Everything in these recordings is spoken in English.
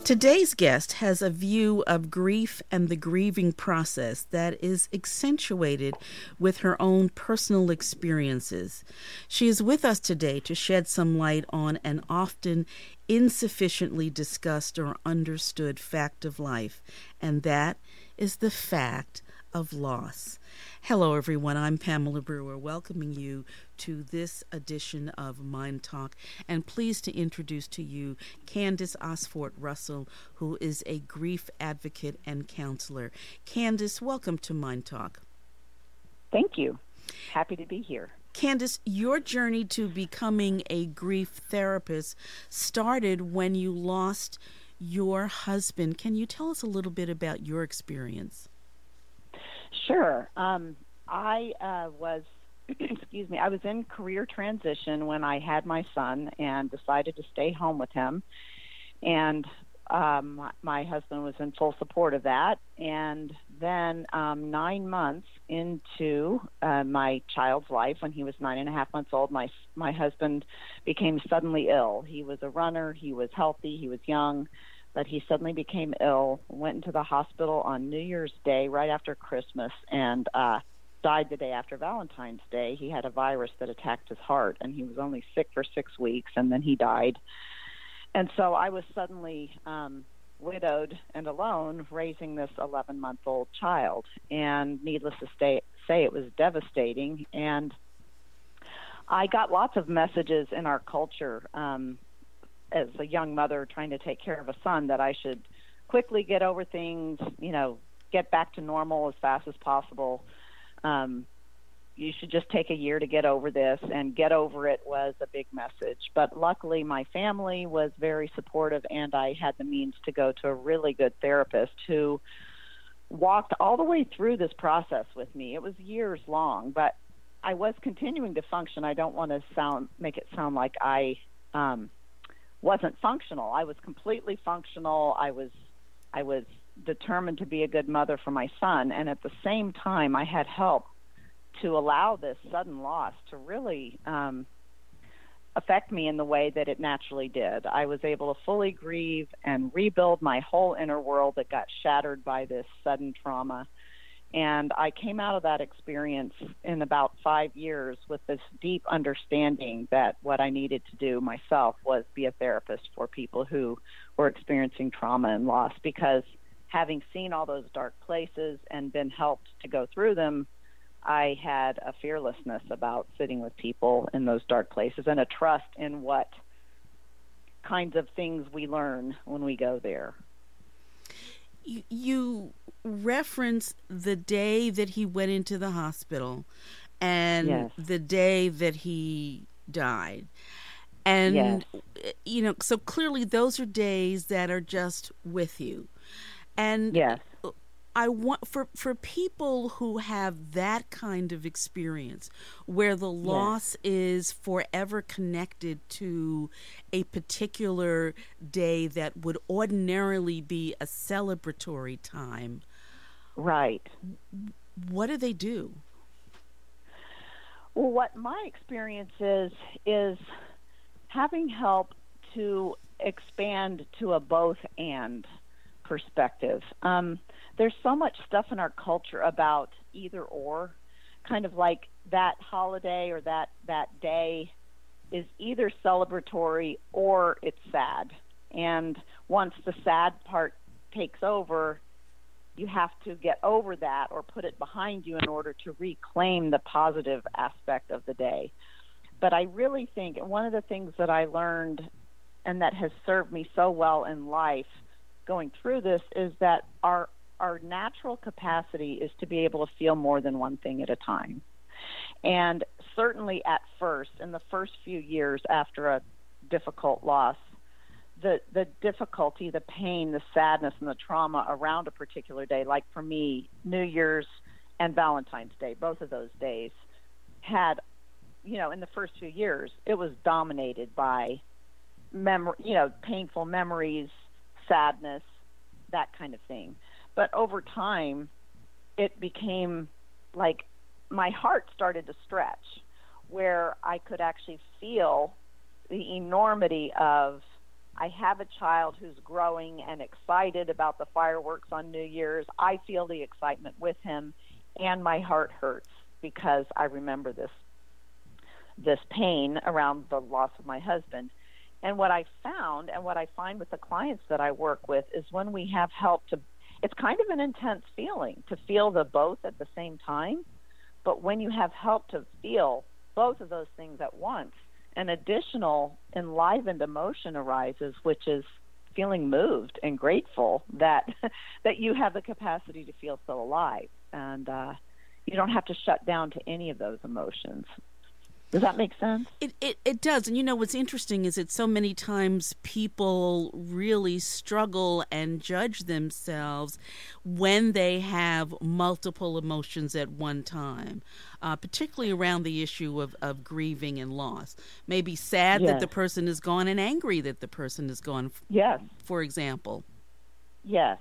Today's guest has a view of grief and the grieving process that is accentuated with her own personal experiences. She is with us today to shed some light on an often insufficiently discussed or understood fact of life, and that is the fact of loss. Hello, everyone. I'm Pamela Brewer, welcoming you to this edition of Mind Talk, and pleased to introduce to you Candace Osfort Russell, who is a grief advocate and counselor. Candace, welcome to Mind Talk. Thank you. Happy to be here. Candace, your journey to becoming a grief therapist started when you lost your husband. Can you tell us a little bit about your experience? Sure. I was, I was in career transition when I had my son and decided to stay home with him. And my husband was in full support of that. And then 9 months into my child's life, when he was 9.5 months old, my husband became suddenly ill. He was a runner. He was healthy. He was young. But he suddenly became ill, went into the hospital on New Year's Day, right after Christmas, and died the day after Valentine's Day. He had a virus that attacked his heart, and he was only sick for 6 weeks, and then he died. And so I was suddenly widowed and alone, raising this 11-month-old child. And needless to say, it was devastating. And I got lots of messages in our culture as a young mother trying to take care of a son that I should quickly get over things, get back to normal as fast as possible. You should just take a year to get over this, and get over it was a big message. But luckily my family was very supportive, and I had the means to go to a really good therapist who walked all the way through this process with me. It was years long, but I was continuing to function. I don't want to make it sound like I wasn't functional. I was completely functional. I was determined to be a good mother for my son, and at the same time I had help to allow this sudden loss to really affect me in the way that it naturally did. I was able to fully grieve and rebuild my whole inner world that got shattered by this sudden trauma. And I came out of that experience in about 5 years with this deep understanding that what I needed to do myself was be a therapist for people who were experiencing trauma and loss, because having seen all those dark places and been helped to go through them, I had a fearlessness about sitting with people in those dark places, and a trust in what kinds of things we learn when we go there. You reference the day that he went into the hospital and Yes. the day that he died. And, Yes. So clearly those are days that are just with you. And Yes. I want for people who have that kind of experience where the loss is forever connected to a particular day that would ordinarily be a celebratory time. Right. What do they do? Well, what my experience is having help to expand to a both and perspective. There's so much stuff in our culture about either or, kind of like that holiday or that day is either celebratory or it's sad. And once the sad part takes over, you have to get over that or put it behind you in order to reclaim the positive aspect of the day. But I really think one of the things that I learned and that has served me so well in life going through this is that our natural capacity is to be able to feel more than one thing at a time. And certainly at first, in the first few years after a difficult loss, the difficulty, the pain, the sadness, and the trauma around a particular day, like for me, New Year's and Valentine's Day, both of those days had, in the first few years, it was dominated by painful memories, sadness, that kind of thing. But over time, it became like my heart started to stretch, where I could actually feel the enormity of I have a child who's growing and excited about the fireworks on New Year's. I feel the excitement with him, and my heart hurts because I remember this pain around the loss of my husband. And what I found and what I find with the clients that I work with is when we have help to, it's kind of an intense feeling to feel the both at the same time. But when you have help to feel both of those things at once, an additional enlivened emotion arises, which is feeling moved and grateful that that you have the capacity to feel so alive. And you don't have to shut down to any of those emotions. Does that make sense? It does. And you know, what's interesting is that so many times people really struggle and judge themselves when they have multiple emotions at one time, particularly around the issue of grieving and loss. Maybe sad Yes. that the person is gone and angry that the person is gone, Yes. for example. Yes.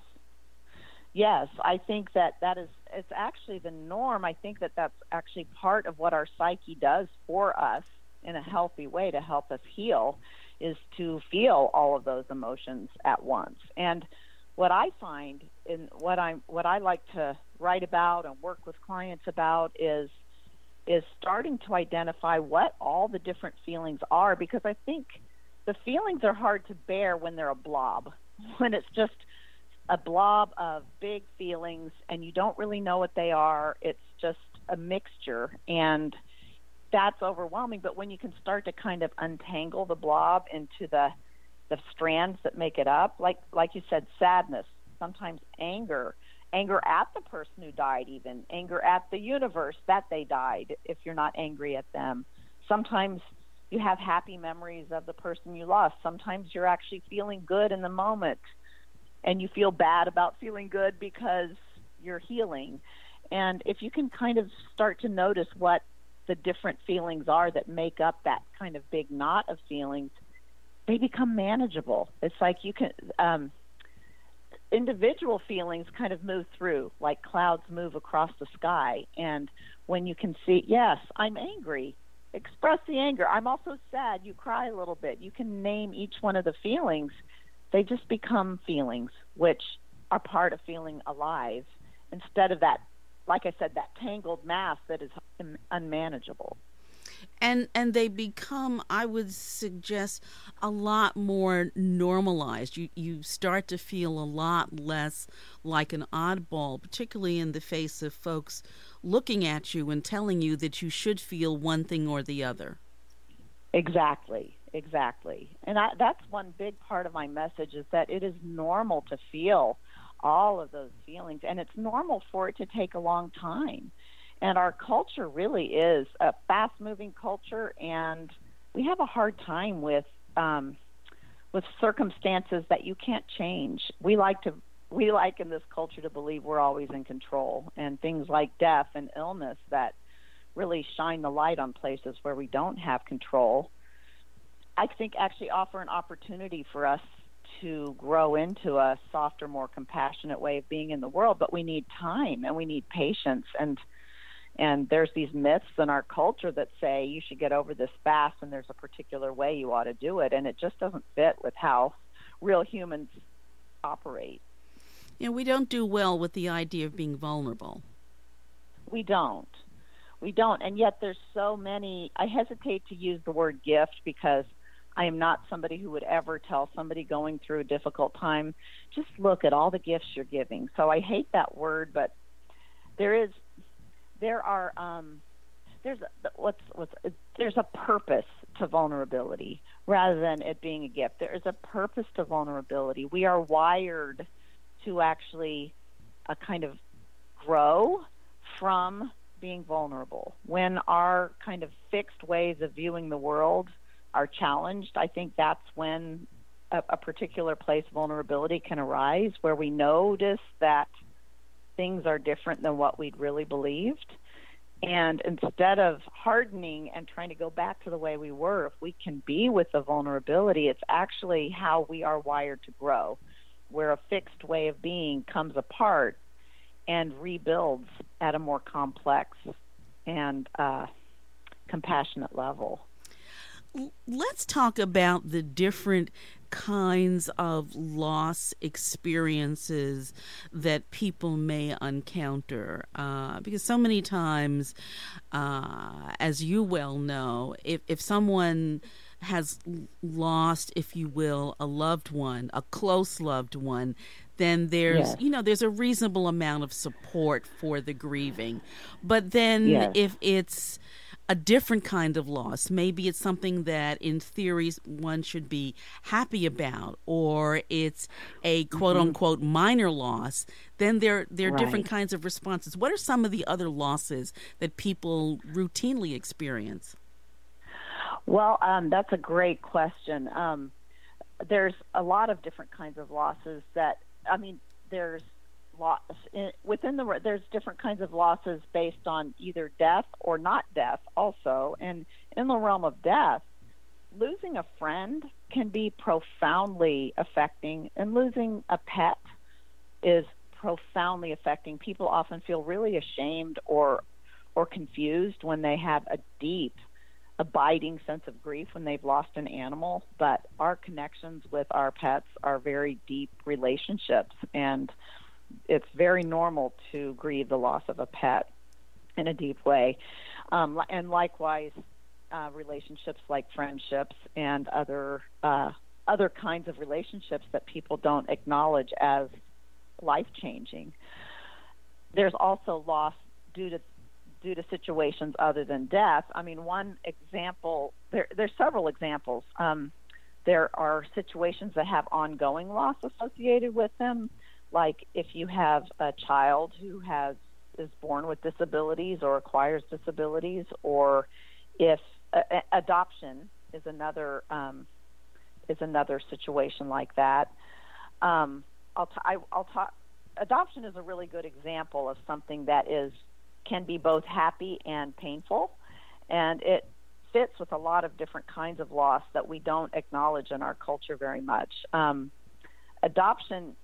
Yes, I think that is, it's actually the norm. I think that that's actually part of what our psyche does for us in a healthy way to help us heal, is to feel all of those emotions at once. And what I find in what I like to write about and work with clients about is starting to identify what all the different feelings are, because I think the feelings are hard to bear when they're a blob, when it's just a blob of big feelings and you don't really know what they are. It's just a mixture, and that's overwhelming. But when you can start to kind of untangle the blob into the strands that make it up, like you said, sadness, sometimes anger at the person who died, even anger at the universe that they died, if you're not angry at them. Sometimes you have happy memories of the person you lost. Sometimes you're actually feeling good in the moment, and you feel bad about feeling good because you're healing. And if you can kind of start to notice what the different feelings are that make up that kind of big knot of feelings, they become manageable. It's like you can, individual feelings kind of move through, like clouds move across the sky. And when you can see, yes, I'm angry, express the anger. I'm also sad, you cry a little bit. You can name each one of the feelings. They just become feelings, which are part of feeling alive, instead of that, like I said, that tangled mass that is unmanageable. And they become, I would suggest, a lot more normalized. You start to feel a lot less like an oddball, particularly in the face of folks looking at you and telling you that you should feel one thing or the other. Exactly. And that's one big part of my message, is that it is normal to feel all of those feelings, and it's normal for it to take a long time. And our culture really is a fast-moving culture, and we have a hard time with circumstances that you can't change. We like in this culture to believe we're always in control, and things like death and illness that really shine the light on places where we don't have control, I think actually offer an opportunity for us to grow into a softer, more compassionate way of being in the world. But we need time and we need patience. And there's these myths in our culture that say you should get over this fast, and there's a particular way you ought to do it. And it just doesn't fit with how real humans operate. You know, we don't do well with the idea of being vulnerable. We don't. And yet there's so many, I hesitate to use the word gift, because I am not somebody who would ever tell somebody going through a difficult time, just look at all the gifts you're giving. So I hate that word, but there's a purpose to vulnerability rather than it being a gift. There is a purpose to vulnerability. We are wired to actually kind of grow from being vulnerable. When our kind of fixed ways of viewing the world are challenged, I think that's when a particular place of vulnerability can arise, where we notice that things are different than what we'd really believed. And instead of hardening and trying to go back to the way we were, if we can be with the vulnerability, it's actually how we are wired to grow, where a fixed way of being comes apart and rebuilds at a more complex and compassionate level. Let's talk about the different kinds of loss experiences that people may encounter? Because so many times, as you well know, if someone has lost, if you will, a loved one, a close loved one, then there's, Yes. there's a reasonable amount of support for the grieving. But then Yes. if it's a different kind of loss, maybe it's something that in theory one should be happy about, or it's a quote Hmm. unquote minor loss, then there are different Right. kinds of responses. What are some of the other losses that people routinely experience? Well, that's a great question. There's a lot of different kinds of losses there's there's different kinds of losses based on either death or not death also. And in the realm of death, losing a friend can be profoundly affecting, and losing a pet is profoundly affecting. People often feel really ashamed or confused when they have a deep abiding sense of grief when they've lost an animal, but our connections with our pets are very deep relationships, and it's very normal to grieve the loss of a pet in a deep way. And likewise, relationships like friendships and other kinds of relationships that people don't acknowledge as life-changing. There's also loss due to situations other than death. I mean, one example, there's several examples. There are situations that have ongoing loss associated with them, like if you have a child who is born with disabilities or acquires disabilities, or if adoption is another situation like that. I'll talk. Adoption is a really good example of something that can be both happy and painful, and it fits with a lot of different kinds of loss that we don't acknowledge in our culture very much. Adoption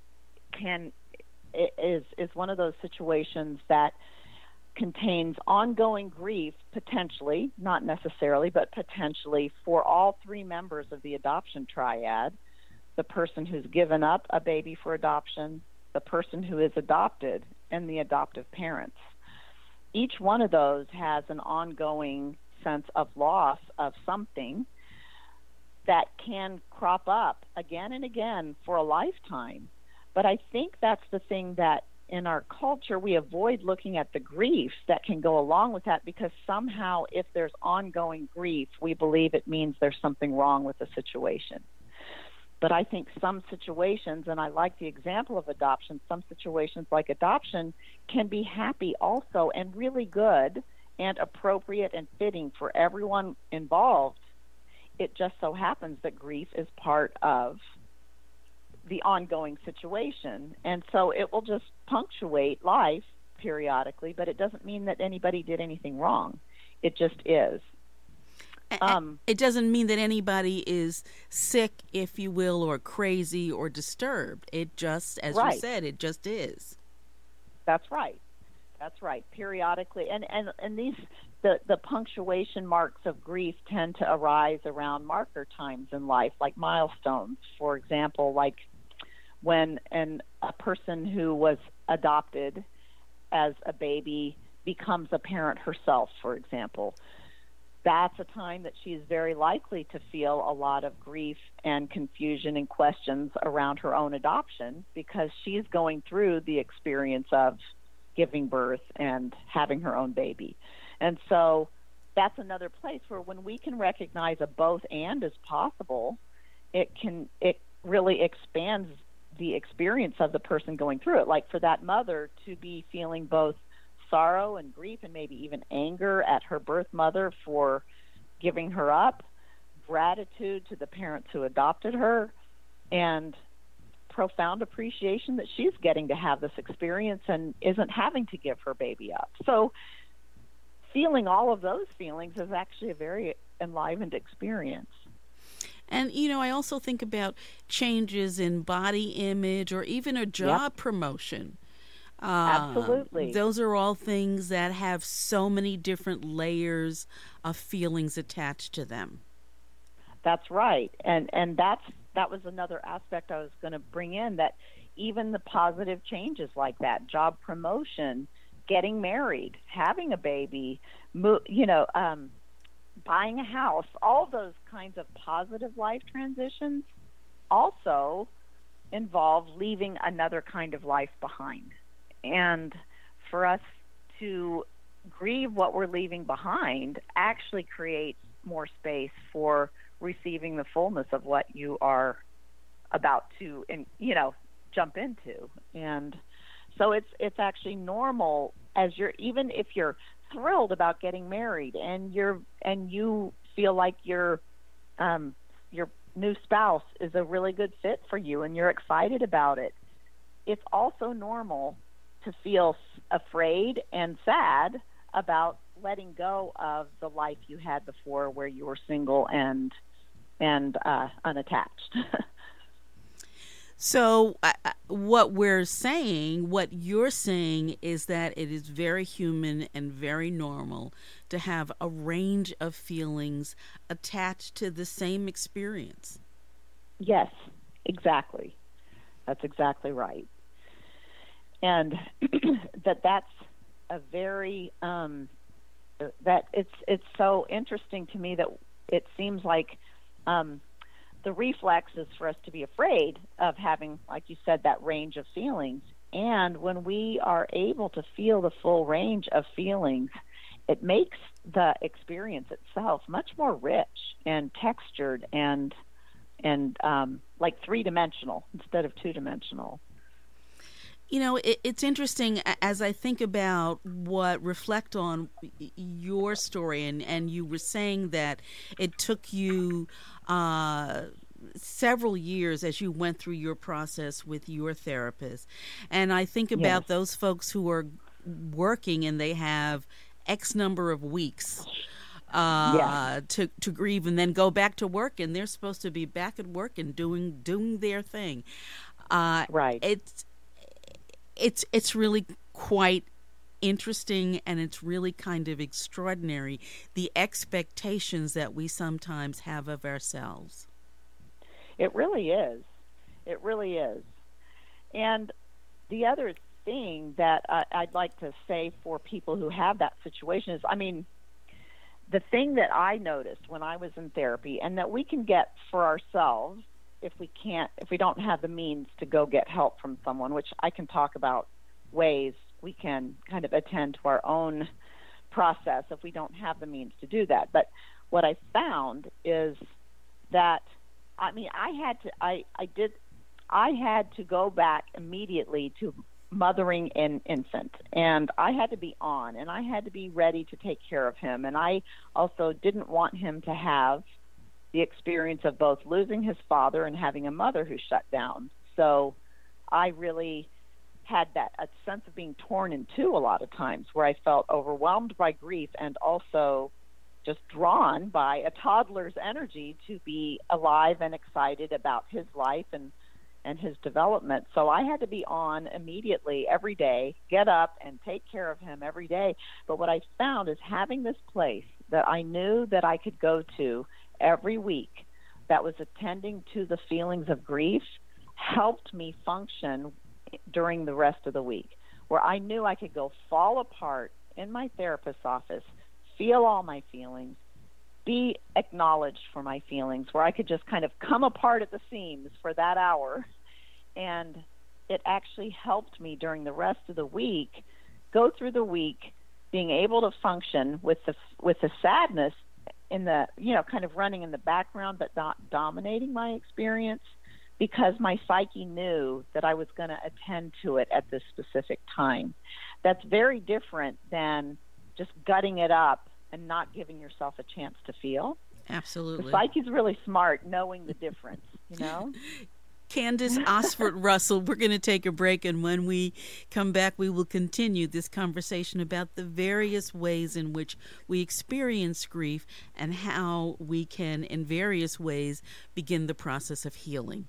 is one of those situations that contains ongoing grief, potentially, not necessarily, but potentially, for all three members of the adoption triad: the person who's given up a baby for adoption, the person who is adopted, and the adoptive parents. Each one of those has an ongoing sense of loss of something that can crop up again and again for a lifetime. But I think that's the thing that in our culture we avoid looking at the grief that can go along with that, because somehow if there's ongoing grief, we believe it means there's something wrong with the situation. But I think some situations, and I like the example of adoption, some situations like adoption can be happy also, and really good and appropriate and fitting for everyone involved. It just so happens that grief is part of the ongoing situation. And so it will just punctuate life periodically, but it doesn't mean that anybody did anything wrong. It just is. It doesn't mean that anybody is sick, if you will, or crazy or disturbed. It just, as you said, it just is. That's right. That's right. Periodically, and these the punctuation marks of grief tend to arise around marker times in life, like milestones. For example, like when a person who was adopted as a baby becomes a parent herself, for example. That's a time that she is very likely to feel a lot of grief and confusion and questions around her own adoption, because she's going through the experience of giving birth and having her own baby. And so that's another place where when we can recognize a both and is possible, it really expands the experience of the person going through it. Like for that mother to be feeling both sorrow and grief and maybe even anger at her birth mother for giving her up, gratitude to the parents who adopted her, and profound appreciation that she's getting to have this experience and isn't having to give her baby up. So feeling all of those feelings is actually a very enlivened experience. And, I also think about changes in body image or even a job promotion. Absolutely. Those are all things that have so many different layers of feelings attached to them. That's right. And that's that was another aspect I was going to bring in, that even the positive changes like that, job promotion, getting married, having a baby, buying a house, all those kinds of positive life transitions also involve leaving another kind of life behind. And for us to grieve what we're leaving behind actually creates more space for receiving the fullness of what you are about to, jump into. And so it's actually normal, even if you're thrilled about getting married and you feel like your new spouse is a really good fit for you and you're excited about it. It's also normal to feel afraid and sad about letting go of the life you had before, where you were single and unattached. So what you're saying is that it is very human and very normal to have a range of feelings attached to the same experience. Yes, exactly. That's exactly right. And that's a very that it's so interesting to me that it seems like the reflex is for us to be afraid of having, like you said, that range of feelings. And when we are able to feel the full range of feelings, it makes the experience itself much more rich and textured and like three-dimensional instead of two-dimensional. It's interesting as I think about reflect on your story, and you were saying that it took you several years as you went through your process with your therapist. And I think about those folks who are working and they have X number of weeks to grieve and then go back to work, and they're supposed to be back at work and doing their thing. Right. It's really quite interesting, and it's really kind of extraordinary, the expectations that we sometimes have of ourselves. It really is. It really is. And the other thing that I'd like to say for people who have that situation is, the thing that I noticed when I was in therapy, and that we can get for ourselves if we don't have the means to go get help from someone, which I can talk about ways we can kind of attend to our own process if we don't have the means to do that. But what I found is that, I had to go back immediately to mothering an infant, and I had to be on, and I had to be ready to take care of him. And I also didn't want him to have the experience of both losing his father and having a mother who shut down. So I really had a sense of being torn in two a lot of times, where I felt overwhelmed by grief and also just drawn by a toddler's energy to be alive and excited about his life and his development. So I had to be on immediately every day, get up and take care of him every day. But what I found is having this place that I knew that I could go to every week that was attending to the feelings of grief helped me function during the rest of the week, where I knew I could go fall apart in my therapist's office, feel all my feelings, be acknowledged for my feelings, where I could just kind of come apart at the seams for that hour. And it actually helped me during the rest of the week, go through the week being able to function with the sadness in the, kind of running in the background, but not dominating my experience, because my psyche knew that I was going to attend to it at this specific time. That's very different than just gutting it up and not giving yourself a chance to feel. Absolutely. The psyche's really smart, knowing the difference, Candace Osford Russell, we're going to take a break, and when we come back, we will continue this conversation about the various ways in which we experience grief and how we can, in various ways, begin the process of healing.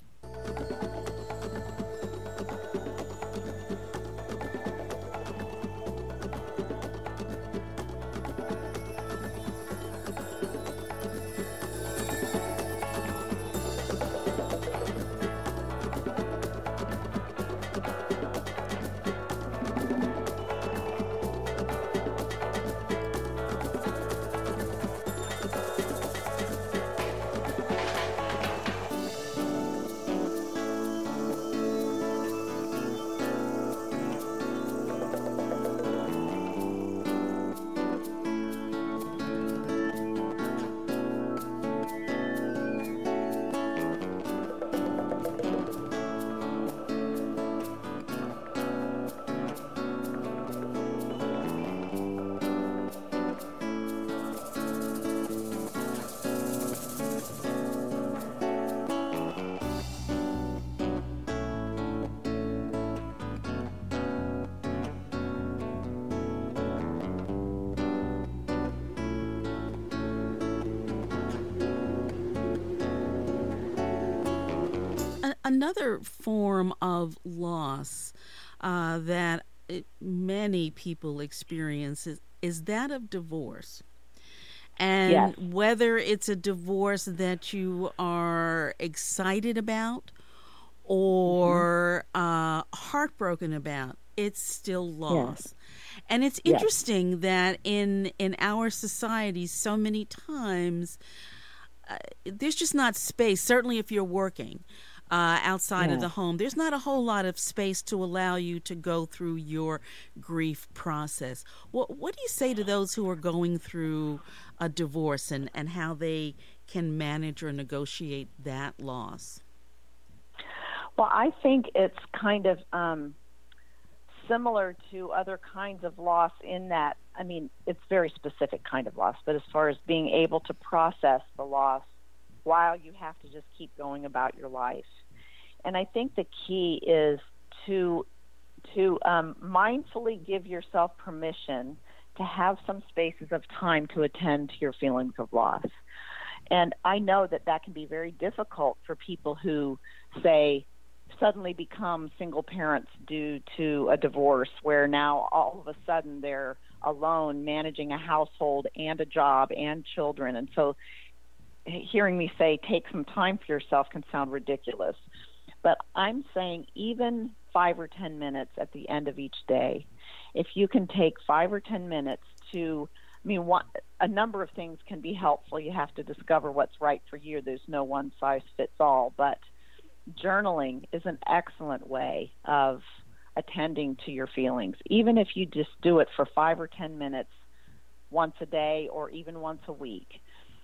Another form of loss that many people experience is that of divorce. Yes. And whether it's a divorce that you are excited about Hmm. or heartbroken about, it's still Yes. loss. And it's Yes. interesting that in our society, so many times there's just not space. Certainly, if you're working outside of Yes. the home, there's not a whole lot of space to allow you to go through your grief process. What do you say to those who are going through a divorce and how they can manage or negotiate that loss? Well, I think it's kind of similar to other kinds of loss in that, I mean, it's very specific kind of loss, but as far as being able to process the loss while you have to just keep going about your life. And I think the key is to mindfully give yourself permission to have some spaces of time to attend to your feelings of loss. And I know that that can be very difficult for people who, say, suddenly become single parents due to a divorce, where now all of a sudden they're alone managing a household and a job and children. And so hearing me say take some time for yourself can sound ridiculous. But I'm saying even 5 or 10 minutes at the end of each day, if you can take 5 or 10 minutes to, I mean, a number of things can be helpful. You have to discover what's right for you. There's no one size fits all, but journaling is an excellent way of attending to your feelings. Even if you just do it for 5 or 10 minutes once a day or even once a week.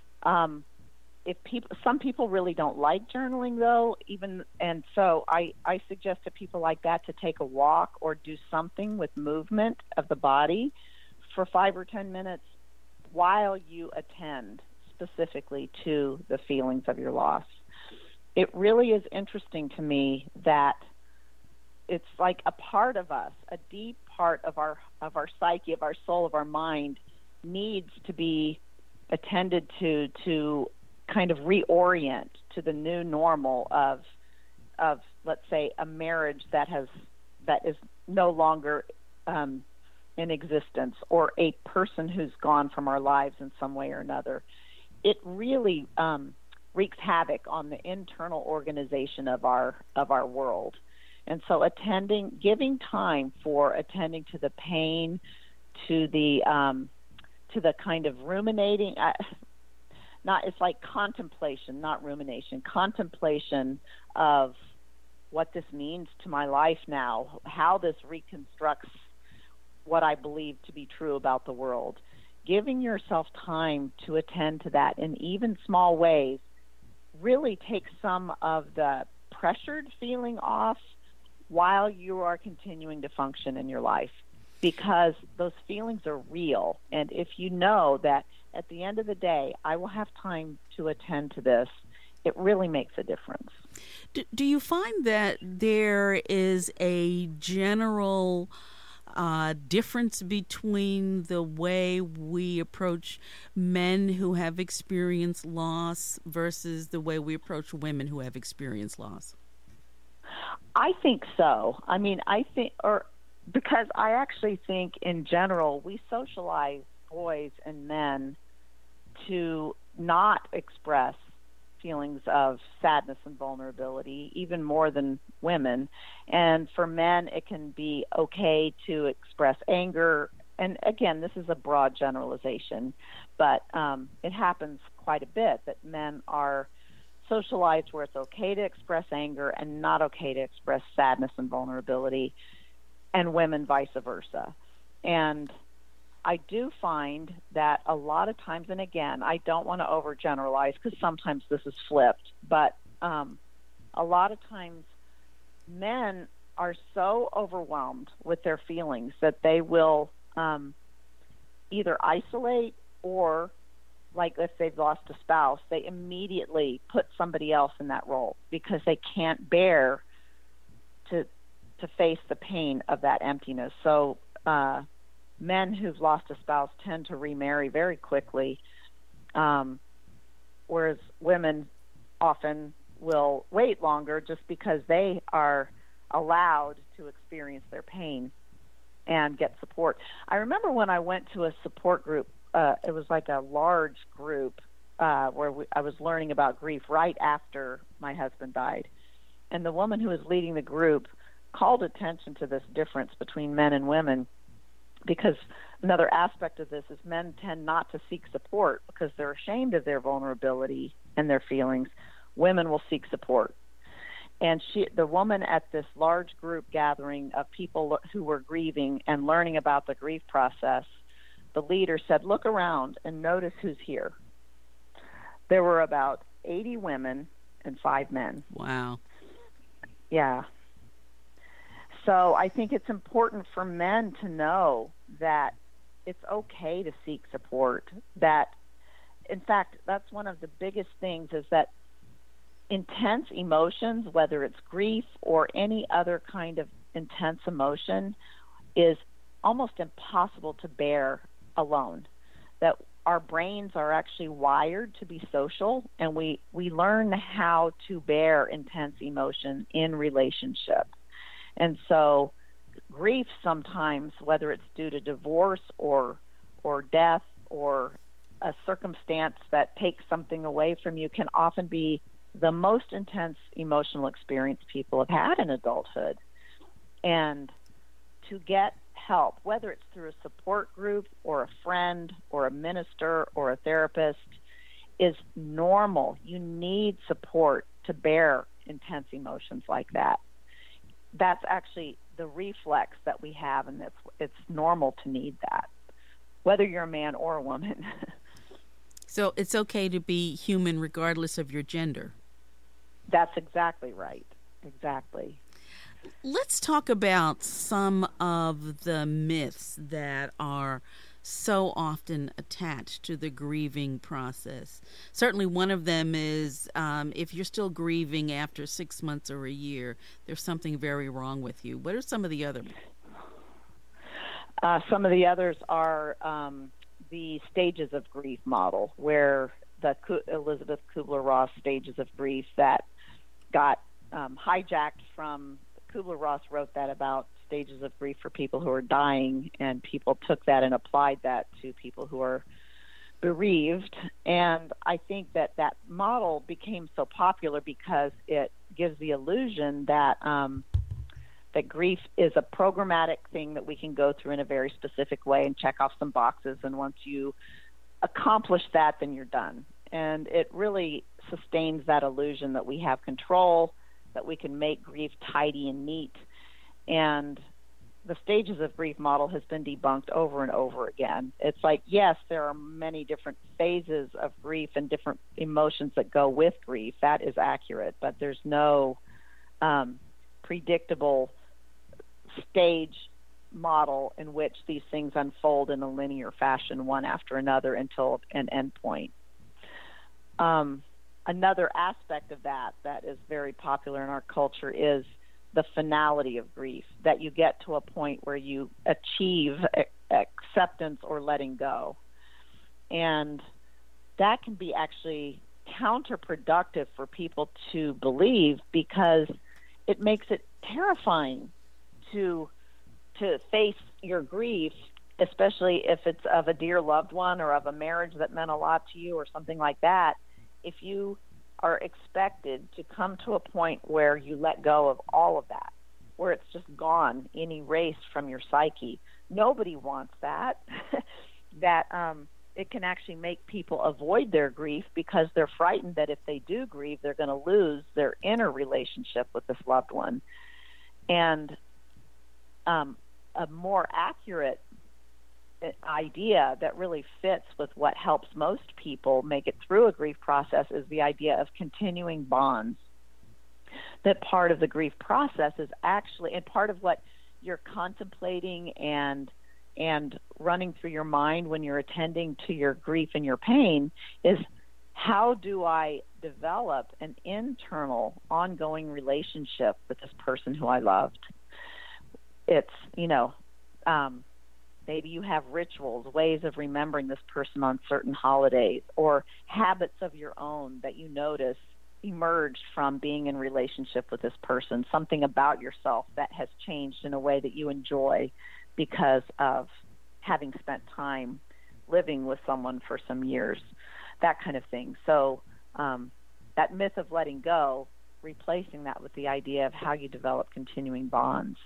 Some people really don't like journaling though, and so I suggest to people like that to take a walk or do something with movement of the body for 5 or 10 minutes while you attend specifically to the feelings of your loss. It really is interesting to me that it's like a part of us, a deep part of our psyche, of our soul, of our mind needs to be attended to kind of reorient to the new normal of let's say a marriage that is no longer in existence, or a person who's gone from our lives in some way or another. It really wreaks havoc on the internal organization of our world. And so giving time for attending to the pain, to the kind of ruminating, it's like contemplation, not rumination, contemplation of what this means to my life now, how this reconstructs what I believe to be true about the world. Giving yourself time to attend to that in even small ways really takes some of the pressured feeling off while you are continuing to function in your life, because those feelings are real. And if you know that at the end of the day, I will have time to attend to this, it really makes a difference. Do you find that there is a general difference between the way we approach men who have experienced loss versus the way we approach women who have experienced loss? I think so. I mean, because I actually think in general we socialize boys and men to not express feelings of sadness and vulnerability, even more than women. And for men, it can be okay to express anger. And again, this is a broad generalization, but it happens quite a bit that men are socialized where it's okay to express anger and not okay to express sadness and vulnerability, and women vice versa. And I do find that a lot of times, and again, I don't want to overgeneralize because sometimes this is flipped, but a lot of times men are so overwhelmed with their feelings that they will either isolate, or, like if they've lost a spouse, they immediately put somebody else in that role because they can't bear to face the pain of that emptiness. So men who've lost a spouse tend to remarry very quickly, whereas women often will wait longer just because they are allowed to experience their pain and get support. I remember when I went to a support group, it was like a large group where I was learning about grief right after my husband died. And the woman who was leading the group called attention to this difference between men and women, because another aspect of this is men tend not to seek support because they're ashamed of their vulnerability and their feelings. Women will seek support. And the woman at this large group gathering of people who were grieving and learning about the grief process, the leader said, look around and notice who's here. There were about 80 women and 5 men. Wow. Yeah. So I think it's important for men to know that it's okay to seek support. That, in fact, that's one of the biggest things, is that intense emotions, whether it's grief or any other kind of intense emotion, is almost impossible to bear alone. That our brains are actually wired to be social, and we learn how to bear intense emotion in relationship. And so grief sometimes, whether it's due to divorce or death or a circumstance that takes something away from you, can often be the most intense emotional experience people have had in adulthood. And to get help, whether it's through a support group or a friend or a minister or a therapist, is normal. You need support to bear intense emotions like that. That's actually the reflex that we have, and it's normal to need that, whether you're a man or a woman. So it's okay to be human regardless of your gender. That's exactly right. Exactly. Let's talk about some of the myths that are so often attached to the grieving process. Certainly one of them is if you're still grieving after 6 months or a year, there's something very wrong with you. What are some of the others? Some of the others are the stages of grief model, where the Elizabeth Kubler-Ross stages of grief that got hijacked from. Kubler-Ross wrote that about stages of grief for people who are dying, and people took that and applied that to people who are bereaved. And I think that model became so popular because it gives the illusion that that grief is a programmatic thing that we can go through in a very specific way and check off some boxes, and once you accomplish that, then you're done. And it really sustains that illusion that we have control, that we can make grief tidy and neat. And the stages of grief model has been debunked over and over again. It's like, yes, there are many different phases of grief and different emotions that go with grief. That is accurate, but there's no predictable stage model in which these things unfold in a linear fashion, one after another, until an end point. Another aspect of that is very popular in our culture is the finality of grief, that you get to a point where you achieve acceptance or letting go. And that can be actually counterproductive for people to believe, because it makes it terrifying to face your grief, especially if it's of a dear loved one or of a marriage that meant a lot to you or something like that. If you are expected to come to a point where you let go of all of that, where it's just gone and erased from your psyche, nobody wants that. It can actually make people avoid their grief because they're frightened that if they do grieve, they're going to lose their inner relationship with this loved one. And a more accurate idea that really fits with what helps most people make it through a grief process is the idea of continuing bonds. That part of the grief process is actually, and part of what you're contemplating and running through your mind when you're attending to your grief and your pain, is how do I develop an internal, ongoing relationship with this person who I loved? It's, maybe you have rituals, ways of remembering this person on certain holidays, or habits of your own that you notice, emerged from being in relationship with this person, something about yourself that has changed in a way that you enjoy because of having spent time living with someone for some years, that kind of thing. So that myth of letting go, replacing that with the idea of how you develop continuing bonds.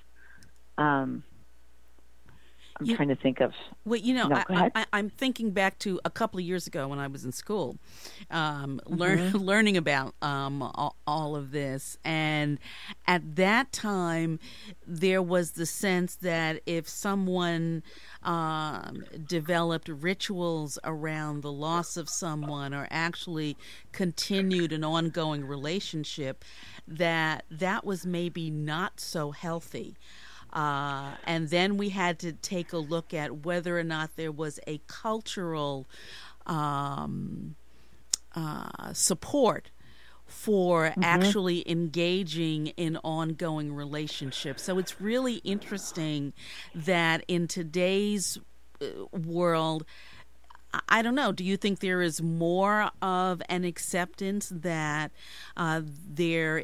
I'm trying to think of. Well, I'm thinking back to a couple of years ago when I was in school, learning about all of this. And at that time, there was the sense that if someone developed rituals around the loss of someone or actually continued an ongoing relationship, that was maybe not so healthy. And then we had to take a look at whether or not there was a cultural support for actually engaging in ongoing relationships. So it's really interesting that in today's world, I don't know, do you think there is more of an acceptance that there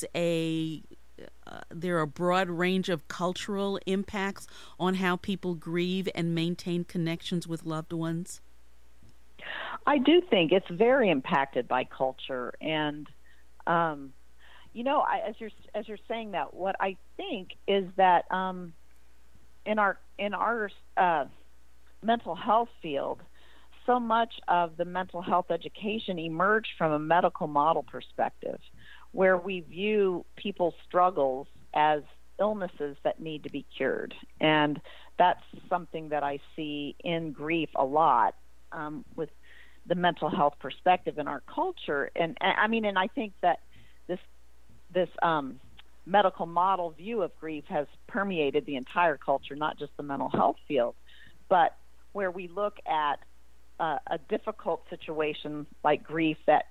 are a broad range of cultural impacts on how people grieve and maintain connections with loved ones? I do think it's very impacted by culture, and as you're saying that, what I think is that in our mental health field, so much of the mental health education emerged from a medical model perspective, where we view people's struggles as illnesses that need to be cured. And that's something that I see in grief a lot with the mental health perspective in our culture. And I think that this medical model view of grief has permeated the entire culture, not just the mental health field, but where we look at a difficult situation like grief that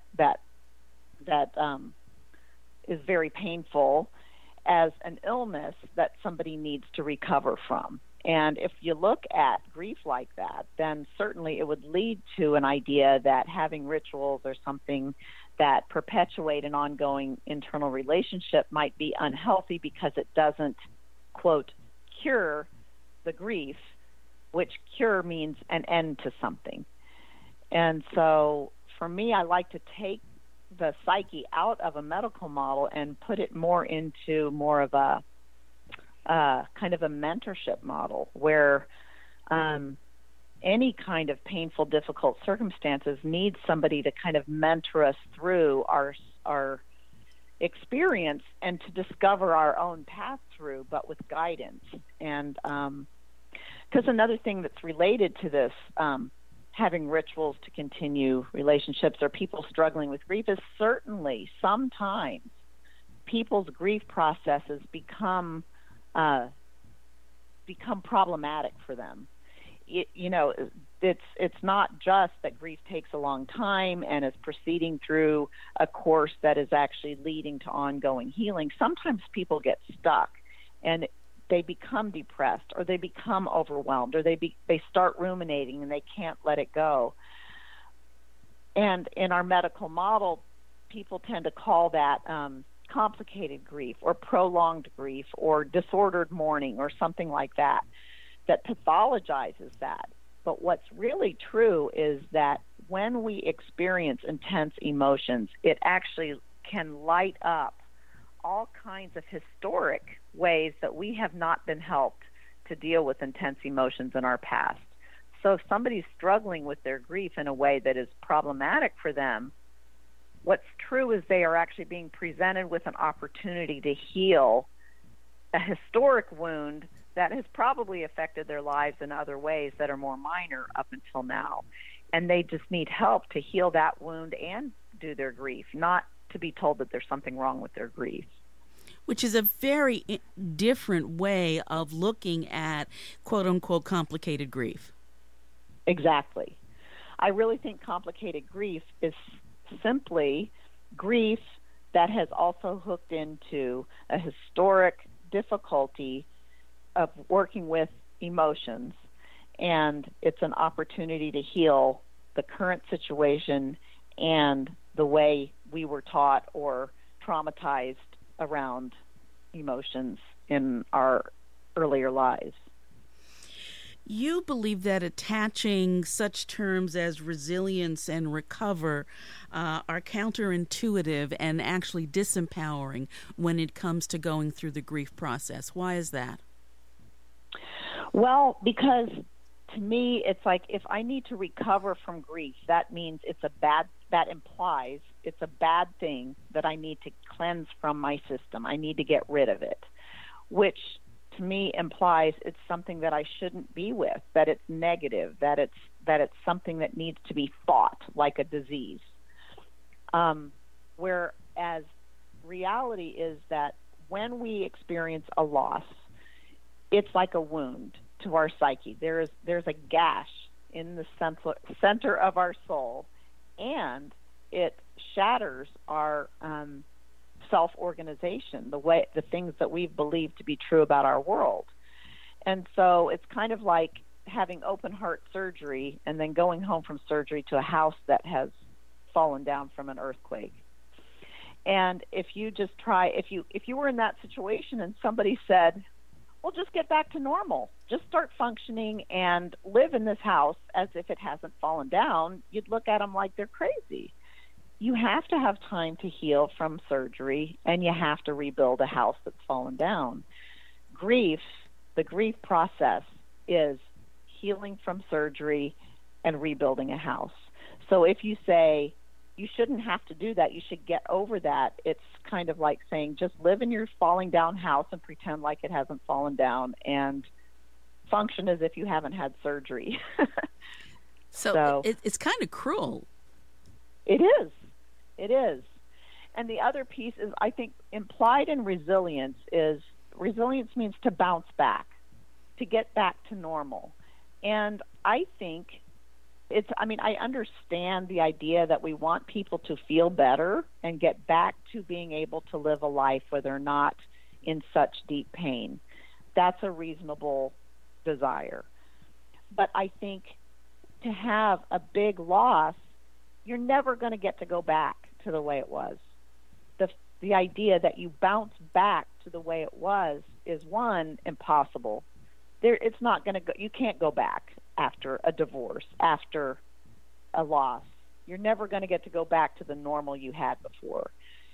is very painful as an illness that somebody needs to recover from. And if you look at grief like that, then certainly it would lead to an idea that having rituals or something that perpetuate an ongoing internal relationship might be unhealthy because it doesn't, quote, cure the grief, which cure means an end to something. And so for me, I like to take the psyche out of a medical model and put it more into more of a kind of a mentorship model where any kind of painful, difficult circumstances needs somebody to kind of mentor us through our experience and to discover our own path through, but with guidance. And because another thing that's related to this, having rituals to continue relationships or people struggling with grief, is certainly sometimes people's grief processes become problematic for them. It's not just that grief takes a long time and is proceeding through a course that is actually leading to ongoing healing. Sometimes people get stuck and they become depressed, or they become overwhelmed, or they start ruminating and they can't let it go. And in our medical model, people tend to call that complicated grief or prolonged grief or disordered mourning or something like that pathologizes that. But what's really true is that when we experience intense emotions, it actually can light up all kinds of historic ways that we have not been helped to deal with intense emotions in our past. So if somebody's struggling with their grief in a way that is problematic for them, what's true is they are actually being presented with an opportunity to heal a historic wound that has probably affected their lives in other ways that are more minor up until now. And they just need help to heal that wound and do their grief, not to be told that there's something wrong with their grief. Which is a very different way of looking at quote-unquote complicated grief. Exactly. I really think complicated grief is simply grief that has also hooked into a historic difficulty of working with emotions, and it's an opportunity to heal the current situation and the way we were taught or traumatized around emotions in our earlier lives. You believe that attaching such terms as resilience and recover are counterintuitive and actually disempowering when it comes to going through the grief process. Why is that? Well, because to me, it's like if I need to recover from grief, that means that implies it's a bad thing that I need to cleanse from my system. I need to get rid of it, which to me implies it's something that I shouldn't be with, that it's negative, that it's something that needs to be fought like a disease. Whereas reality is that when we experience a loss, it's like a wound to our psyche. There's a gash in the center of our soul, and it shatters our self-organization, the things that we've believed to be true about our world. And so it's kind of like having open heart surgery and then going home from surgery to a house that has fallen down from an earthquake. And if you were in that situation and somebody said, well, just get back to normal, just start functioning and live in this house as if it hasn't fallen down, you'd look at them like they're crazy. You have to have time to heal from surgery, and you have to rebuild a house that's fallen down. The grief process is healing from surgery and rebuilding a house. So if you say you shouldn't have to do that, you should get over that, it's kind of like saying just live in your falling down house and pretend like it hasn't fallen down and function as if you haven't had surgery. So it's kind of cruel. It is. It is. And the other piece is, I think, implied in resilience means to bounce back, to get back to normal. And I think I understand the idea that we want people to feel better and get back to being able to live a life where they're not in such deep pain. That's a reasonable desire. But I think to have a big loss, you're never going to get to go back to the way it was. The idea that you bounce back to the way it was is, one, impossible. It's not going to go. You can't go back after a divorce, after a loss. You're never going to get to go back to the normal you had before.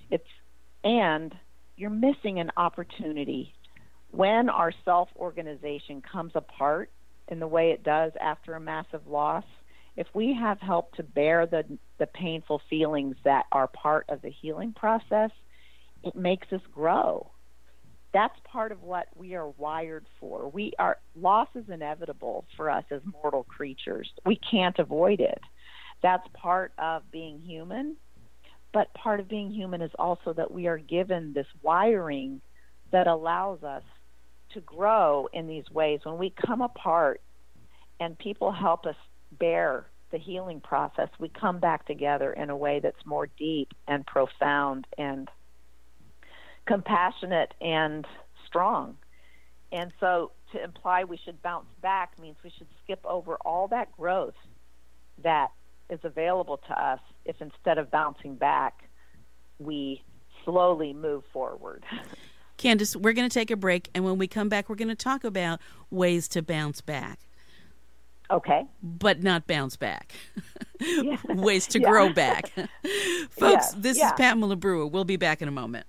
And you're missing an opportunity. When our self-organization comes apart in the way it does after a massive loss, if we have helped to bear the painful feelings that are part of the healing process, it makes us grow. That's part of what we are wired for. Loss is inevitable for us as mortal creatures. We can't avoid it. That's part of being human. But part of being human is also that we are given this wiring that allows us to grow in these ways. When we come apart and people help us bear the healing process, we come back together in a way that's more deep and profound and compassionate and strong. And so to imply we should bounce back means we should skip over all that growth that is available to us if instead of bouncing back, we slowly move forward. Candace, we're going to take a break, and when we come back, we're going to talk about ways to bounce back. Okay. But not bounce back. Yeah. Ways to grow back. Folks, this is Pamela Brewer. We'll be back in a moment.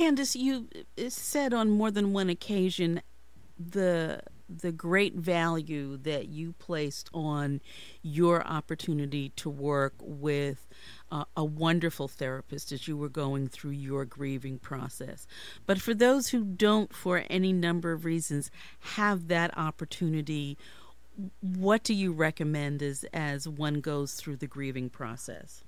Candace, you said on more than one occasion the great value that you placed on your opportunity to work with a wonderful therapist as you were going through your grieving process. But for those who don't, for any number of reasons, have that opportunity, what do you recommend as one goes through the grieving process?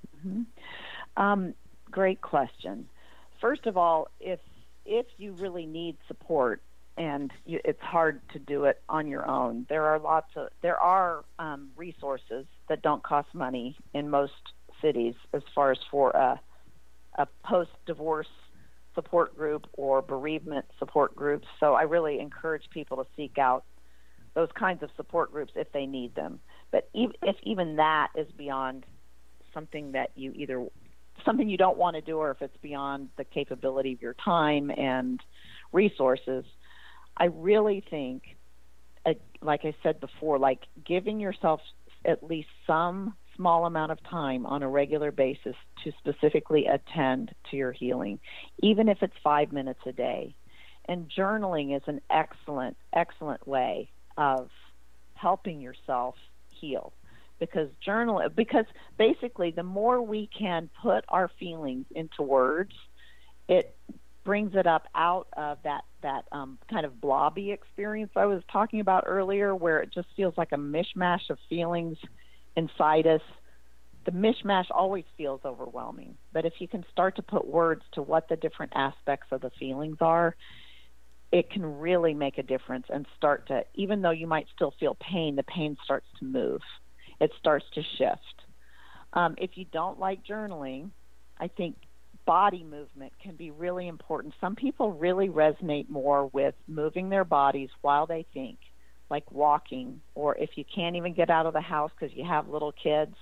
Great question. First of all, if you really need support and it's hard to do it on your own, there are resources that don't cost money in most cities as far as for a post-divorce support group or bereavement support groups. So I really encourage people to seek out those kinds of support groups if they need them. But if even that is beyond something that something you don't want to do, or if it's beyond the capability of your time and resources, I really think, like I said before, like giving yourself at least some small amount of time on a regular basis to specifically attend to your healing, even if it's 5 minutes a day. And journaling is an excellent, excellent way of helping yourself heal. Because basically the more we can put our feelings into words, it brings it up out of that kind of blobby experience I was talking about earlier, where it just feels like a mishmash of feelings inside us. The mishmash always feels overwhelming. But if you can start to put words to what the different aspects of the feelings are, it can really make a difference and start to, even though you might still feel pain, the pain starts to move. It starts to shift. If you don't like journaling, I think body movement can be really important. Some people really resonate more with moving their bodies while they think, like walking, or if you can't even get out of the house because you have little kids,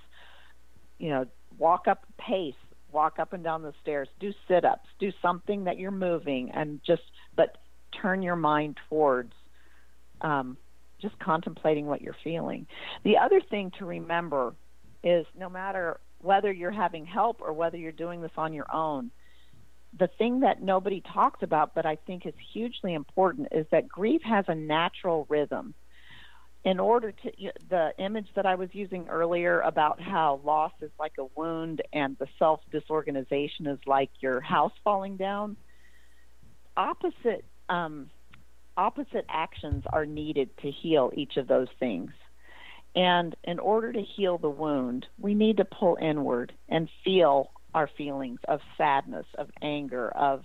walk up and down the stairs, do sit-ups, do something that you're moving, and but turn your mind towards just contemplating what you're feeling. The other thing to remember is no matter whether you're having help or whether you're doing this on your own, the thing that nobody talks about but I think is hugely important is that grief has a natural rhythm. In order to, the image that I was using earlier about how loss is like a wound and the self-disorganization is like your house falling down, opposite actions are needed to heal each of those things. And in order to heal the wound, we need to pull inward and feel our feelings of sadness, of anger, of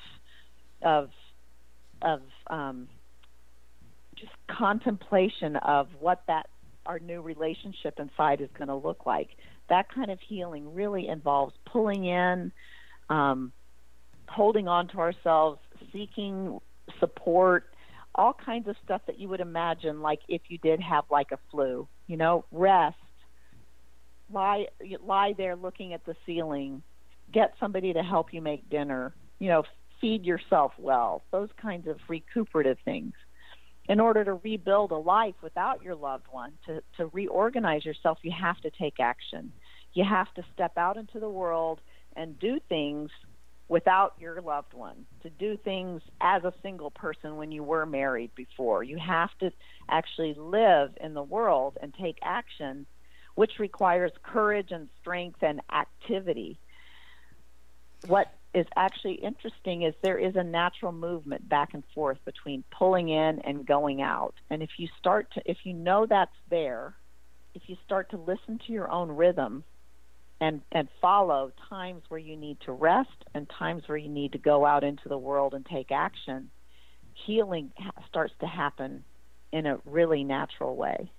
just contemplation of what our new relationship inside is going to look like. That kind of healing really involves pulling in, holding on to ourselves, seeking support, all kinds of stuff that you would imagine, like if you did have like a flu, rest, lie there looking at the ceiling, get somebody to help you make dinner, feed yourself well, those kinds of recuperative things. In order to rebuild a life without your loved one, to reorganize yourself, you have to take action. You have to step out into the world and do things without your loved one, to do things as a single person when you were married before. You have to actually live in the world and take action, which requires courage and strength and activity. What is actually interesting is there is a natural movement back and forth between pulling in and going out. And if you know that's there, if you start to listen to your own rhythm and follow times where you need to rest and times where you need to go out into the world and take action, healing starts to happen in a really natural way.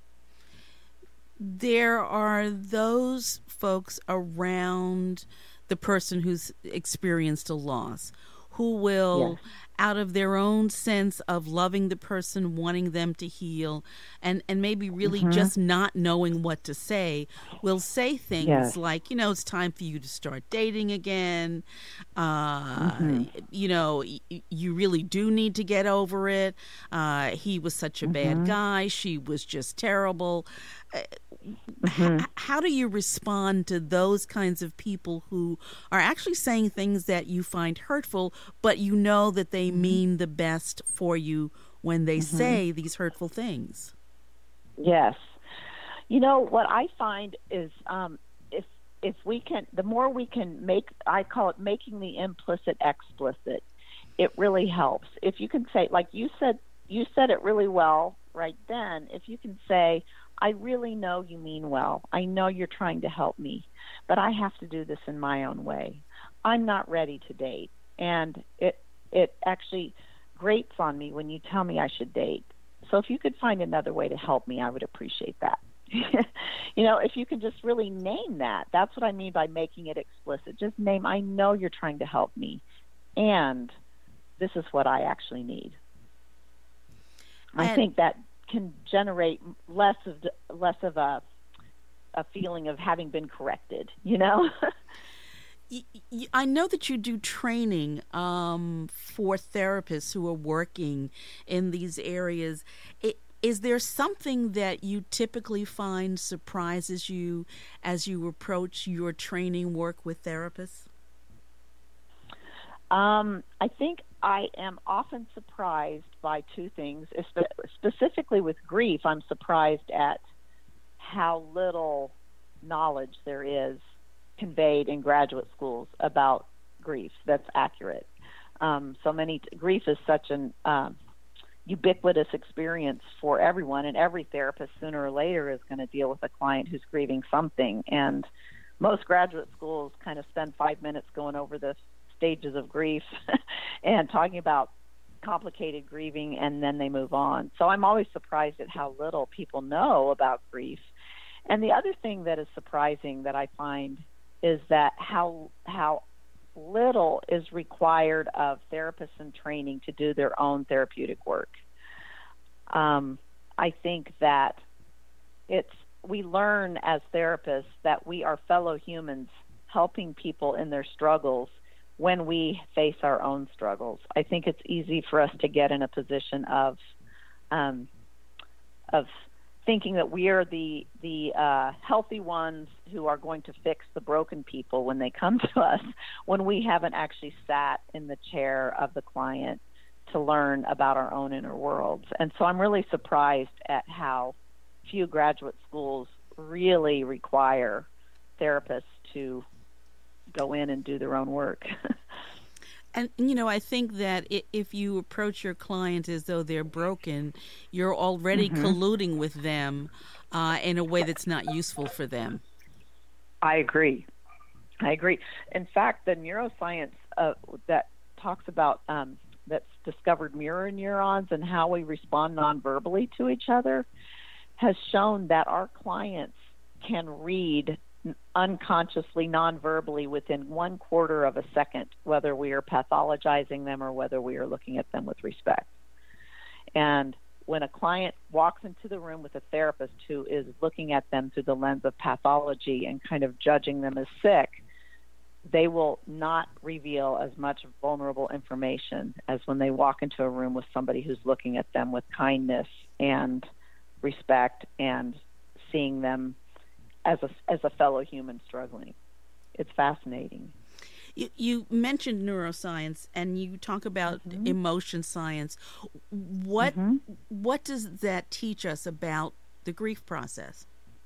There are those folks around the person who's experienced a loss who will out of their own sense of loving the person, wanting them to heal, and maybe really just not knowing what to say, will say things like, it's time for you to start dating again. You really do need to get over it. He was such a bad guy. She was just terrible. How do you respond to those kinds of people who are actually saying things that you find hurtful, but you know that they mean the best for you when they say these hurtful things? Yes. What I find is if we can, the more we can make, I call it making the implicit explicit, it really helps. If you can say, like you said it really well right then, if you can say, I really know you mean well. I know you're trying to help me, but I have to do this in my own way. I'm not ready to date. And it actually grates on me when you tell me I should date. So if you could find another way to help me, I would appreciate that. If you can just really name that, that's what I mean by making it explicit. Just name, I know you're trying to help me, and this is what I actually need. I think that can generate less of a feeling of having been corrected, I know that you do training for therapists who are working in these areas. Is there something that you typically find surprises you as you approach your training work with therapists? I think I am often surprised by two things. Specifically with grief, I'm surprised at how little knowledge there is conveyed in graduate schools about grief that's accurate. Grief is such an ubiquitous experience for everyone, and every therapist sooner or later is going to deal with a client who's grieving something. And most graduate schools kind of spend 5 minutes going over the stages of grief and talking about complicated grieving, and then they move on. So I'm always surprised at how little people know about grief. And the other thing that is surprising that I find is that how little is required of therapists in training to do their own therapeutic work. I think that we learn as therapists that we are fellow humans helping people in their struggles when we face our own struggles. I think it's easy for us to get in a position of thinking that we are the healthy ones who are going to fix the broken people when they come to us, when we haven't actually sat in the chair of the client to learn about our own inner worlds. And so I'm really surprised at how few graduate schools really require therapists to go in and do their own work. And, I think that if you approach your client as though they're broken, you're already colluding with them in a way that's not useful for them. I agree. In fact, the neuroscience that talks about that's discovered mirror neurons and how we respond nonverbally to each other has shown that our clients can read unconsciously, non-verbally, within 1/4 of a second, whether we are pathologizing them or whether we are looking at them with respect. And when a client walks into the room with a therapist who is looking at them through the lens of pathology and kind of judging them as sick, they will not reveal as much vulnerable information as when they walk into a room with somebody who's looking at them with kindness and respect and seeing them as a fellow human struggling. It's fascinating. You mentioned neuroscience, and you talk about emotion science. What does that teach us about the grief process?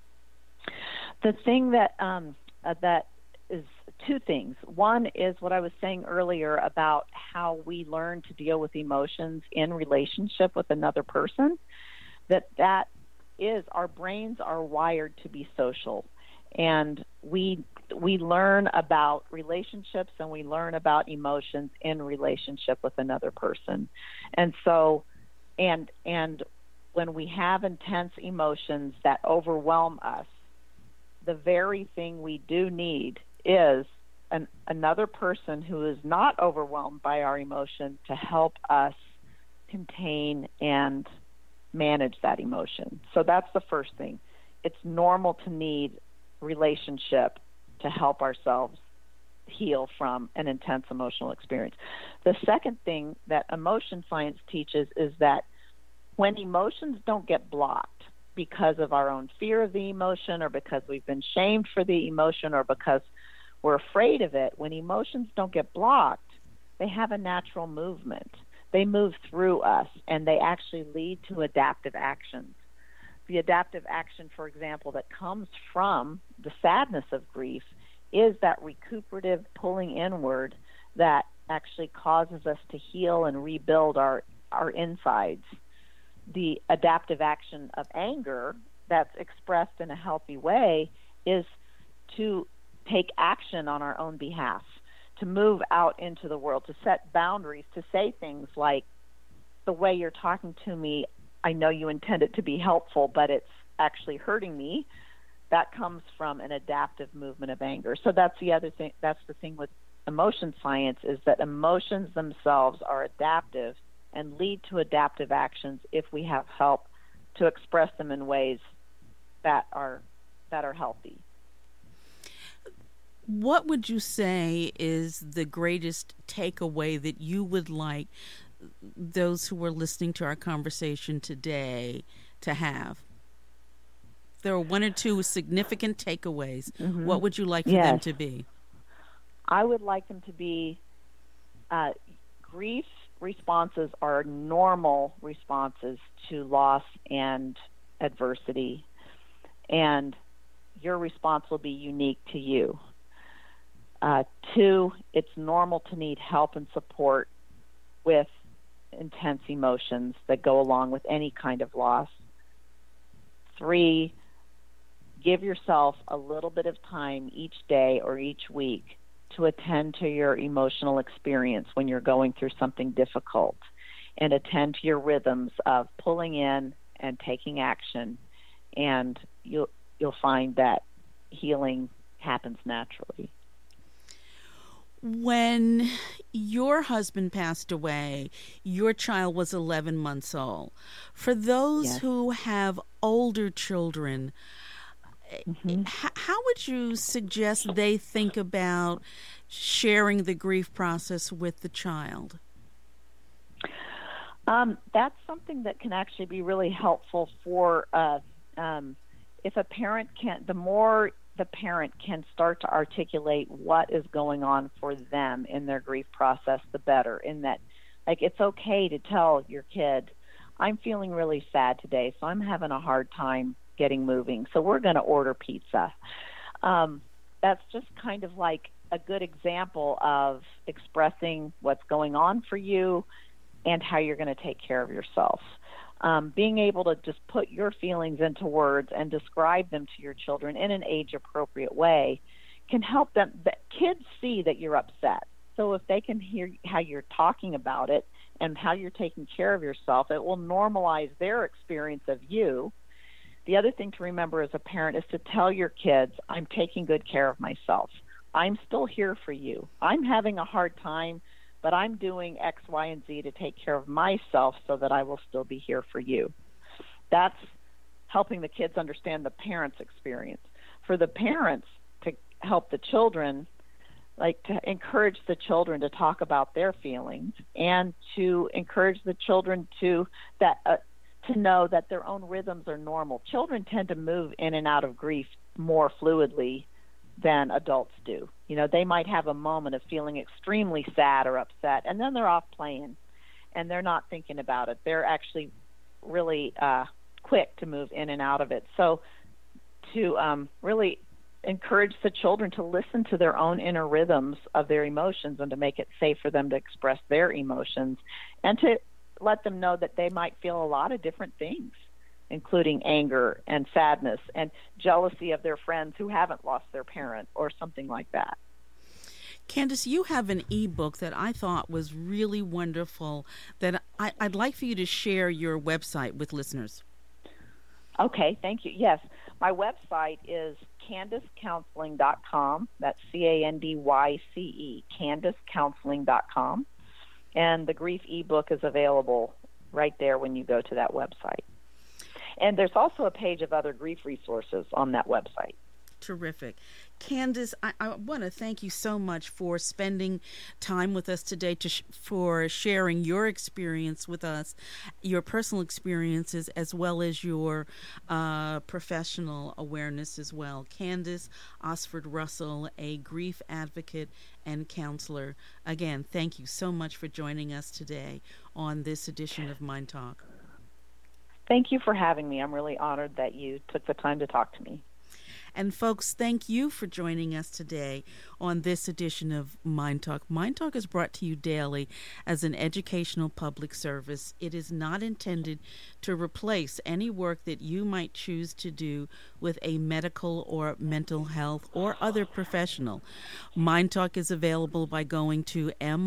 The thing that that is two things. One is what I was saying earlier about how we learn to deal with emotions in relationship with another person. That is, our brains are wired to be social, and we learn about relationships and we learn about emotions in relationship with another person. And so and when we have intense emotions that overwhelm us, the very thing we do need is another person who is not overwhelmed by our emotion to help us contain and manage that emotion. So that's the first thing. It's normal to need relationship to help ourselves heal from an intense emotional experience. The second thing that emotion science teaches is that when emotions don't get blocked because of our own fear of the emotion, or because we've been shamed for the emotion, or because we're afraid of it, when emotions don't get blocked, they have a natural movement. They move through us, and they actually lead to adaptive actions. The adaptive action, for example, that comes from the sadness of grief is that recuperative pulling inward that actually causes us to heal and rebuild our insides. The adaptive action of anger that's expressed in a healthy way is to take action on our own behalf, to move out into the world, to set boundaries, to say things like, the way you're talking to me, I know you intend it to be helpful, but it's actually hurting me. That comes from an adaptive movement of anger. So that's the other thing. That's the thing with emotion science, is that emotions themselves are adaptive and lead to adaptive actions if we have help to express them in ways that are healthy. What would you say is the greatest takeaway that you would like those who are listening to our conversation today to have? There are one or two significant takeaways. Mm-hmm. What would you like for them to be? I would like them to be grief responses are normal responses to loss and adversity, and your response will be unique to you. 2, it's normal to need help and support with intense emotions that go along with any kind of loss. 3, give yourself a little bit of time each day or each week to attend to your emotional experience when you're going through something difficult, and attend to your rhythms of pulling in and taking action, and you'll find that healing happens naturally. When your husband passed away, your child was 11 months old. For those who have older children, mm-hmm. how would you suggest they think about sharing the grief process with the child? That's something that can actually be really helpful for if a parent can, the more the parent can start to articulate what is going on for them in their grief process, the better. In that, like, it's okay to tell your kid, I'm feeling really sad today, so I'm having a hard time getting moving, so we're going to order pizza. That's just kind of like a good example of expressing what's going on for you and how you're going to take care of yourself. Being able to just put your feelings into words and describe them to your children in an age-appropriate way can help them. The kids see that you're upset. So if they can hear how you're talking about it and how you're taking care of yourself, it will normalize their experience of you. The other thing to remember as a parent is to tell your kids, I'm taking good care of myself. I'm still here for you. I'm having a hard time, but I'm doing X, Y, and Z to take care of myself so that I will still be here for you. That's helping the kids understand the parents' experience. For the parents to help the children, like to encourage the children to talk about their feelings and to encourage the children to know that their own rhythms are normal. Children tend to move in and out of grief more fluidly than adults do. You know, they might have a moment of feeling extremely sad or upset, and then they're off playing, and they're not thinking about it. They're actually really quick to move in and out of it. So to really encourage the children to listen to their own inner rhythms of their emotions and to make it safe for them to express their emotions, and to let them know that they might feel a lot of different things, including anger and sadness and jealousy of their friends who haven't lost their parent or something like that. Candace, you have an ebook that I thought was really wonderful that I'd like for you to share your website with listeners. Okay, thank you. Yes, my website is CandiceCounseling.com. That's CandyCe, CandiceCounseling.com. And the grief ebook is available right there when you go to that website. And there's also a page of other grief resources on that website. Terrific. Candice, I want to thank you so much for spending time with us today, for sharing your experience with us, your personal experiences, as well as your professional awareness as well. Candice Osford Russell, a grief advocate and counselor. Again, thank you so much for joining us today on this edition of Mind Talk. Thank you for having me. I'm really honored that you took the time to talk to me. And folks, thank you for joining us today on this edition of Mind Talk. Mind Talk is brought to you daily as an educational public service. It is not intended to replace any work that you might choose to do with a medical or mental health or other professional. Mind Talk is available by going to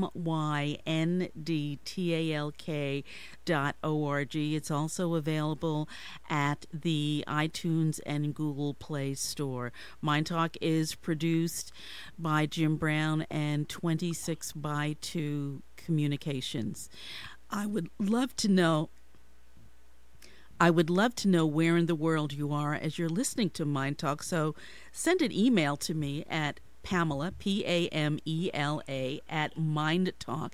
myndtalk.org. It's also available at the iTunes and Google Play Store. Mind Talk is produced by Jim Brown and 26x2 Communications. I would love to know where in the world you are as you're listening to Mind Talk, so send an email to me at Pamela, Pamela, at MindTalk,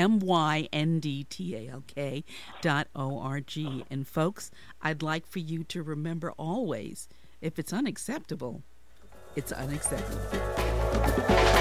MYNDTALK.org. And folks, I'd like for you to remember always, if it's unacceptable, it's unacceptable.